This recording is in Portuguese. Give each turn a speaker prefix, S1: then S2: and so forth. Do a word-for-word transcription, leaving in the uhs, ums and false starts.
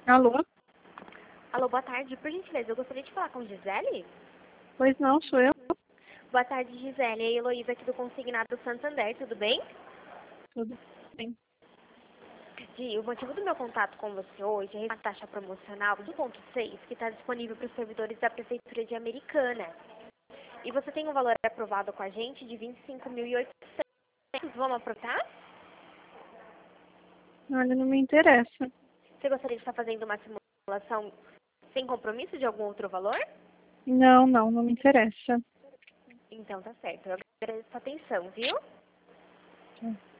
S1: Alô?
S2: Alô, boa tarde. Por gentileza, eu gostaria de falar com Gisele?
S1: Pois não, sou eu.
S2: Boa tarde, Gisele. É a Heloísa aqui do Consignado Santander, tudo bem?
S1: Tudo bem.
S2: Gi, o motivo do meu contato com você hoje é a taxa promocional do ponto seis, que está disponível para os servidores da Prefeitura de Americana. E você tem um valor aprovado com a gente de vinte e cinco mil e oitocentos. Vamos aproveitar?
S1: Olha, não me interessa.
S2: Você gostaria de estar fazendo uma simulação sem compromisso de algum outro valor?
S1: Não, não, não me interessa.
S2: Então tá certo. Eu agradeço a atenção, viu?
S1: Tchau.